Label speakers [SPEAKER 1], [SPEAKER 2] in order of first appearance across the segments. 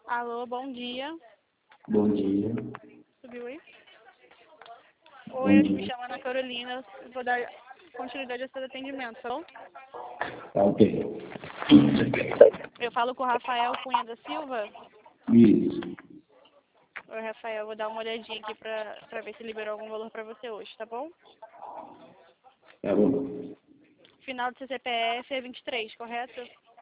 [SPEAKER 1] Alô, bom dia.
[SPEAKER 2] Bom dia.
[SPEAKER 1] Subiu aí?
[SPEAKER 2] Bom
[SPEAKER 1] Oi, me
[SPEAKER 2] dia.
[SPEAKER 1] chamo Ana Carolina. Eu vou dar continuidade ao seu atendimento, tá bom?
[SPEAKER 2] Tá ok.
[SPEAKER 1] Eu falo com o Rafael Cunha da Silva.
[SPEAKER 2] Isso.
[SPEAKER 1] Oi, Rafael, eu vou dar uma olhadinha aqui pra ver se liberou algum valor pra você hoje, tá bom?
[SPEAKER 2] Tá bom.
[SPEAKER 1] Final do seu CPF é 23, correto?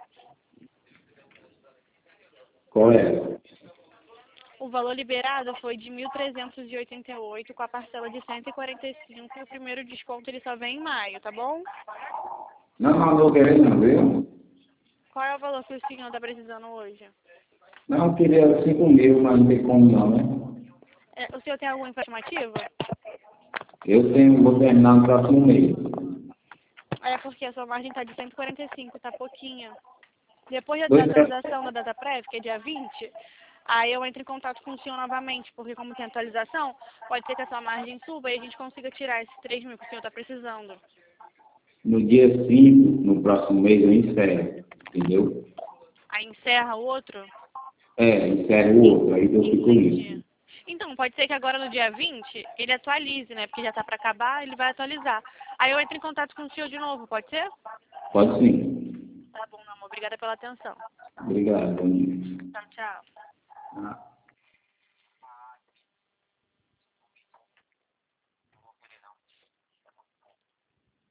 [SPEAKER 2] Correto.
[SPEAKER 1] O valor liberado foi de 1.388 com a parcela de 145 e o primeiro desconto ele só vem em maio, tá bom?
[SPEAKER 2] Não tô querendo não, viu?
[SPEAKER 1] Qual é o valor que o senhor está precisando hoje?
[SPEAKER 2] Não, eu queria 5.000, mas não tem como não, né?
[SPEAKER 1] O senhor tem alguma estimativa?
[SPEAKER 2] Vou terminar no próximo mês.
[SPEAKER 1] É porque a sua margem está de 145, tá pouquinha. Depois da
[SPEAKER 2] Dois
[SPEAKER 1] atualização da data prévia, que é dia 20, aí eu entro em contato com o senhor novamente, porque como tem atualização, pode ser que a sua margem suba e a gente consiga tirar esses 3 mil que o senhor está precisando.
[SPEAKER 2] No dia 5, no próximo mês, eu encerro. Entendeu?
[SPEAKER 1] Aí encerra o outro?
[SPEAKER 2] Encerro o outro, aí eu fico
[SPEAKER 1] Entendi.
[SPEAKER 2] livre.
[SPEAKER 1] Então, pode ser que agora no dia 20 ele atualize, né? Porque já tá para acabar, ele vai atualizar. Aí eu entro em contato com o senhor de novo, pode ser?
[SPEAKER 2] Pode sim.
[SPEAKER 1] Tá bom, meu amor. Obrigada pela atenção.
[SPEAKER 2] Obrigado, bom dia.
[SPEAKER 1] Tchau, tchau.
[SPEAKER 2] Ah.